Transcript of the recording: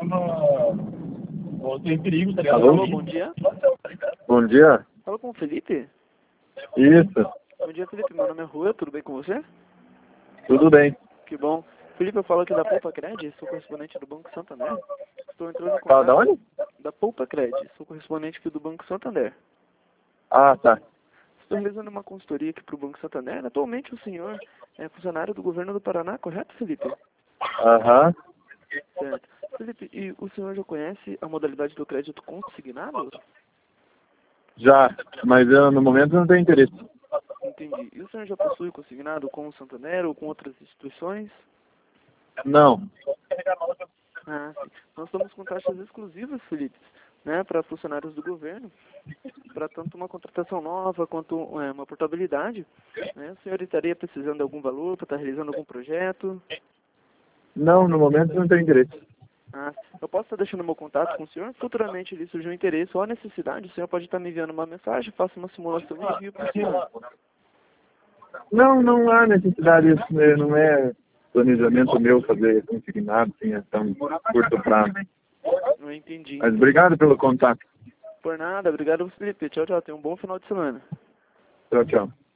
Tem perigo, tá ligado? Alô, bom dia. Bom dia. Fala com o Felipe. Isso, Bom dia, Felipe. Meu nome é Rua, tudo bem com você? tudo bem. Que bom. Felipe, eu falo aqui da Poupa Cred, sou correspondente do Banco Santander. Estou entrando em Fala contato... da onde? Da Poupa Cred, sou correspondente aqui do Banco Santander. Ah, tá. Estou realizando uma consultoria aqui para o Banco Santander. Atualmente o senhor é funcionário do governo do Paraná, correto, Felipe? Aham. Certo. Felipe, e o senhor já conhece a modalidade do crédito consignado? Já, mas eu, no momento não tenho interesse. Entendi. E o senhor já possui o consignado com o Santander ou com outras instituições? Não. Ah, sim. Nós estamos com taxas exclusivas, Felipe, né, para funcionários do governo, para tanto uma contratação nova quanto uma portabilidade. Né? O senhor estaria precisando de algum valor para estar realizando algum projeto? Não, no momento não tenho interesse. Ah, eu posso estar deixando meu contato com o senhor? Futuramente ele surgiu um interesse ou a necessidade, o senhor pode estar me enviando uma mensagem, faço uma simulação e envio para o senhor. Não, não há necessidade, isso não é planejamento meu fazer consignado, assim, a tão curto prazo. Não entendi. Mas obrigado pelo contato. Por nada, obrigado, Felipe. Tchau, tchau. Tenha um bom final de semana. Tchau, tchau.